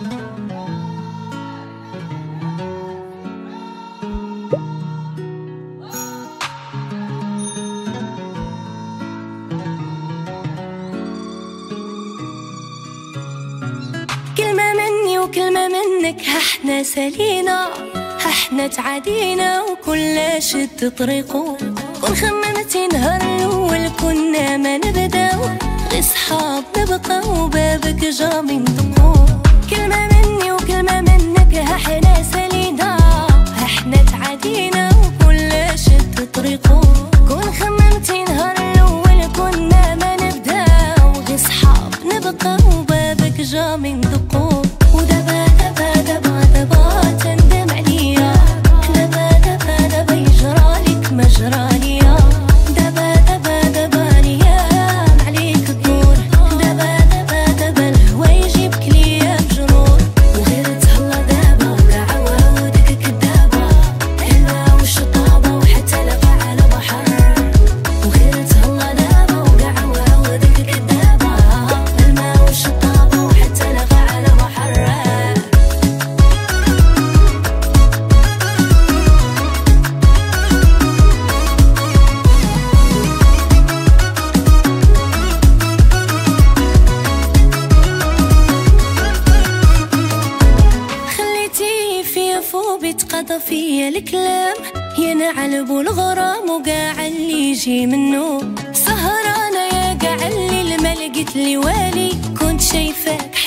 كلمة مني وكلمة منك، ها احنا سالينا، ها احنا تعادينا وكل شد طريقو. كون خممتي نهار الأول كنا ما نبداو، غير صحاب نبقى وبابك جامي ندقو. كلمة مني وكلمة منك، ها احنا سالينا، ها احنا تعادينا وكل شد طريقو. كون خممتي نهار الأول كنا ما نبداو، غير صحاب نبقى وبابك جامي ندقو. ودابا دابا دابا دابا تندم عليا، دابا دابا دابا يجرالك ما جراليا. دابا دابا دابا الايام عليك تدور، دابا دابا دابا الهوا يجيبك ليا بجرور. وغير تهلا دابا وكاع عواودك كدابة، الما والشطابة وحتى لقى على بحر. وغير تهلا دابا وكاع عواودك كدابة، الما والشطابة وحتى لقى على بحر. خليتي فيا فوق بيتقضى فيا الكلام، يا نعلب والغرام وقاع اللي يجي منه. سهرانة يا قاع اللي ما لقيت لي والي، كنت شايفاك